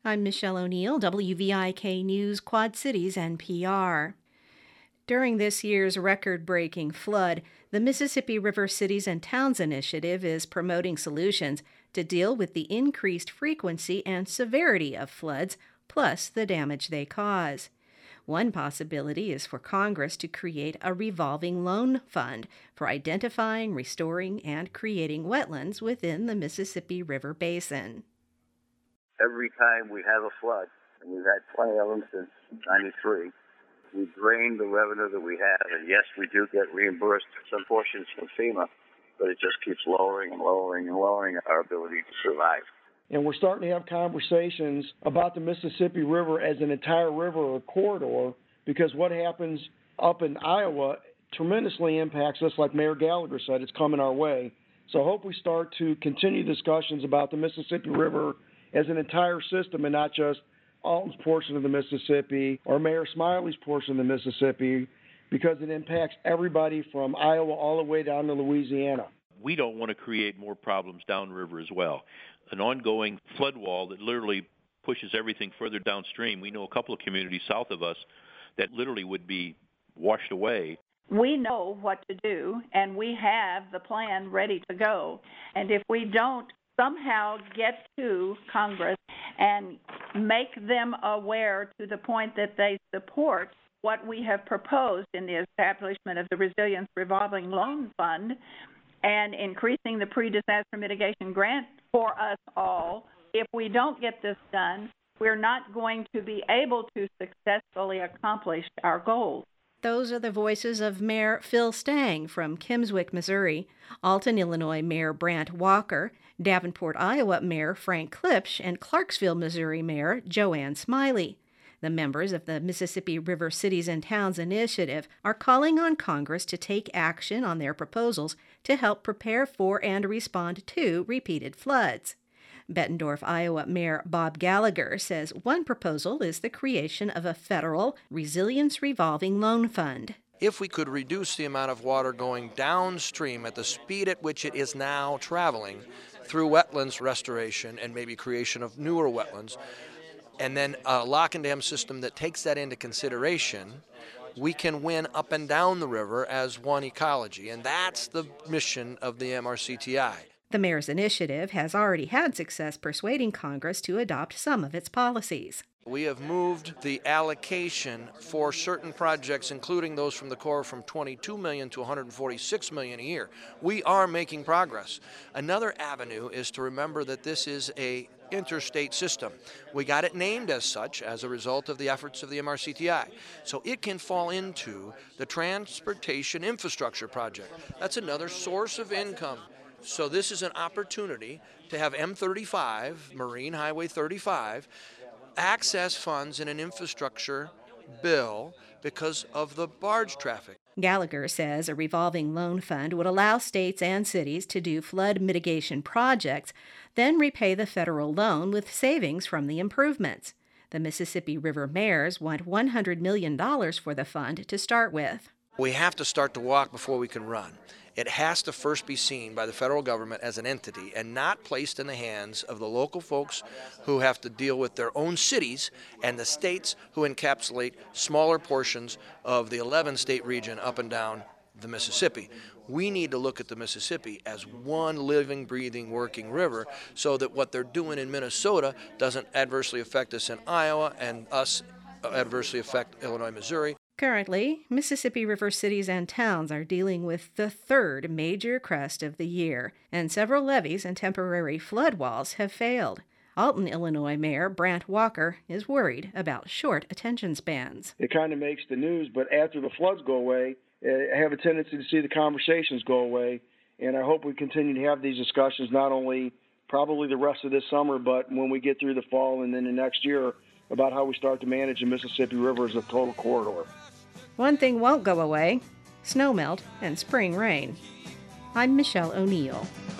I'm Michelle O'Neill, WVIK News, Quad Cities, NPR. During this year's record-breaking flood, the Mississippi River Cities and Towns Initiative is promoting solutions to deal with the increased frequency and severity of floods, plus the damage they cause. One possibility is for Congress to create a revolving loan fund for identifying, restoring, and creating wetlands within the Mississippi River Basin. Every time we have a flood, and we've had plenty of them since '93, we drain the revenue that we have, and yes, we do get reimbursed some portions from FEMA, but it just keeps lowering and lowering and lowering our ability to survive. And we're starting to have conversations about the Mississippi River as an entire river or corridor, because what happens up in Iowa tremendously impacts us, like Mayor Gallagher said, it's coming our way. So I hope we start to continue discussions about the Mississippi River as an entire system and not just Alton's portion of the Mississippi or Mayor Smiley's portion of the Mississippi, because it impacts everybody from Iowa all the way down to Louisiana. We don't want to create more problems downriver as well. An ongoing flood wall that literally pushes everything further downstream. We know a couple of communities south of us that literally would be washed away. We know what to do, and we have the plan ready to go. And if we don't somehow get to Congress and make them aware to the point that they support what we have proposed in the establishment of the Resilience Revolving Loan Fund and increasing the pre-disaster mitigation grant for us all, if we don't get this done, we're not going to be able to successfully accomplish our goals. Those are the voices of Mayor Phil Stang from Kimmswick, Missouri, Alton, Illinois Mayor Brant Walker, Davenport, Iowa Mayor Frank Klipsch, and Clarksville, Missouri Mayor Joanne Smiley. The members of the Mississippi River Cities and Towns Initiative are calling on Congress to take action on their proposals to help prepare for and respond to repeated floods. Bettendorf, Iowa Mayor Bob Gallagher says one proposal is the creation of a federal Resilience Revolving Loan Fund. If we could reduce the amount of water going downstream at the speed at which it is now traveling through wetlands restoration and maybe creation of newer wetlands, and then a lock and dam system that takes that into consideration, we can win up and down the river as one ecology. And that's the mission of the MRCTI. The mayor's initiative has already had success persuading Congress to adopt some of its policies. We have moved the allocation for certain projects, including those from the Corps, from $22 million to $146 million a year. We are making progress. Another avenue is to remember that this is a interstate system. We got it named as such as a result of the efforts of the MRCTI. So it can fall into the Transportation Infrastructure Project. That's another source of income. So this is an opportunity to have M35, Marine Highway 35, access funds in an infrastructure bill because of the barge traffic. Gallagher says a revolving loan fund would allow states and cities to do flood mitigation projects, then repay the federal loan with savings from the improvements. The Mississippi River mayors want $100 million for the fund to start with. We have to start to walk before we can run. It has to first be seen by the federal government as an entity and not placed in the hands of the local folks who have to deal with their own cities and the states who encapsulate smaller portions of the 11-state region up and down the Mississippi. We need to look at the Mississippi as one living, breathing, working river so that what they're doing in Minnesota doesn't adversely affect us in Iowa and us adversely affect Illinois, Missouri. Currently, Mississippi River cities and towns are dealing with the third major crest of the year, and several levees and temporary flood walls have failed. Alton, Illinois Mayor Brant Walker is worried about short attention spans. It kind of makes the news, but after the floods go away, I have a tendency to see the conversations go away, and I hope we continue to have these discussions not only probably the rest of this summer, but when we get through the fall and then the next year about how we start to manage the Mississippi River as a total corridor. One thing won't go away: snowmelt and spring rain. I'm Michelle O'Neill.